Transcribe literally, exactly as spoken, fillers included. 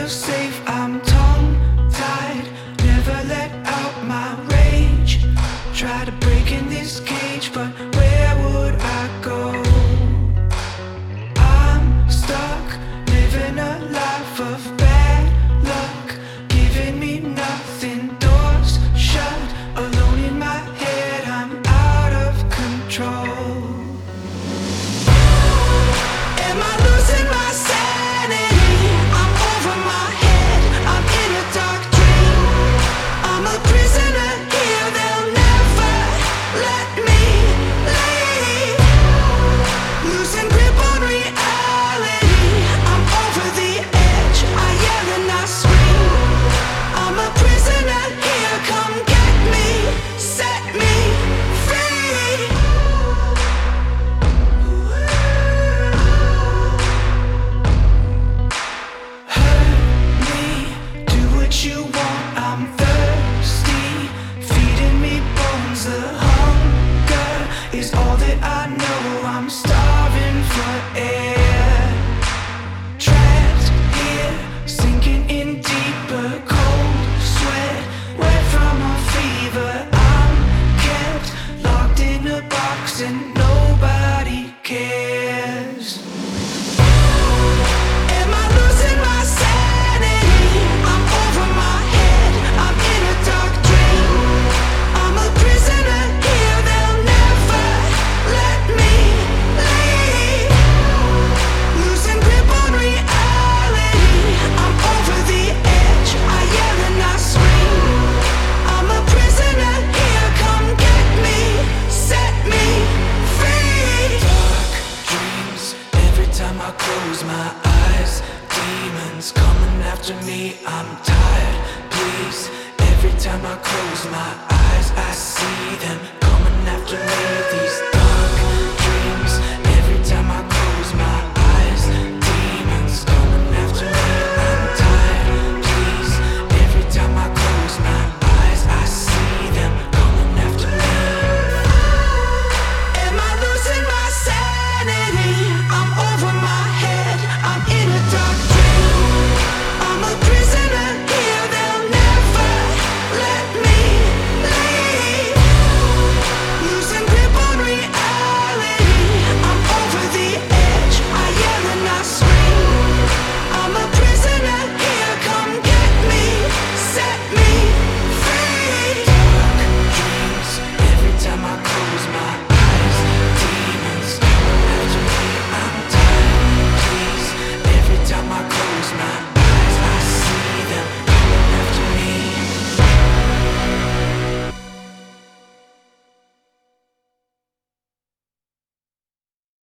feel safe, I'm tongue-tied. Never let out my rage. Try to break in this cage, but where would I go? I'm stuck, living a life of bad luck, giving me nothing, doors shut, alone in my head, I'm out of control. Am I losing my sanity? I'm over my head, I'm in a dark dream. I'm a prisoner here, they'll never let me leave. Losing grip on reality, I'm over the edge, I yell and I scream. I'm a prisoner here, come get me, set me free. Hurt me, do what you want, I'm thirsty. Feeding me bones, the hunger is all that I know. I'm starving for air. Trapped here, sinking in deeper, cold sweat, wet from a fever. I'm kept locked in a box and nobody cares. Am I losing my sanity? I'm over my head, I'm in a dark dream. I'm a prisoner here, they'll never let me leave. Losing grip on reality, I'm over the edge, I yell and I scream. I'm a prisoner here, come get me, set me free. Dark dreams, every time I close my eyes, demons coming after me, I'm tired, please. Every time I close my eyes, I see them coming after me, these